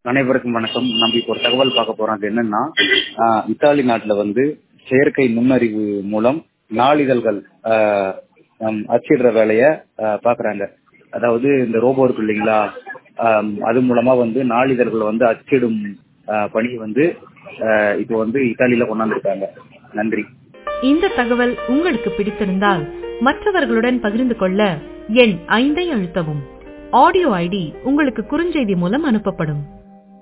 அனைவருக்கும் வணக்கம். நம்ம இப்போ ஒரு தகவல் பார்க்க போறோம். அது என்னன்னா, இத்தாலி நாட்டுல வந்து செயற்கை நுண்ணறிவு மூலம் நாளிதழ்கள் அச்சிடுற வேலைய பாக்குறாங்க. அதாவது இந்த ரோபோ இருக்கு இல்லைங்களா, அது மூலமா வந்து நாளிதழ்கள் வந்து அச்சிடும் பணி வந்து இப்போ வந்து இத்தாலியில கொண்டாந்துருக்காங்க. நன்றி. இந்த தகவல் உங்களுக்கு பிடித்திருந்தால் மற்றவர்களுடன் பகிர்ந்து கொள்ள எண் 5 அழுத்தவும். ஆடியோ ஐடி உங்களுக்கு குறுஞ்செய்தி மூலம் அனுப்பப்படும்.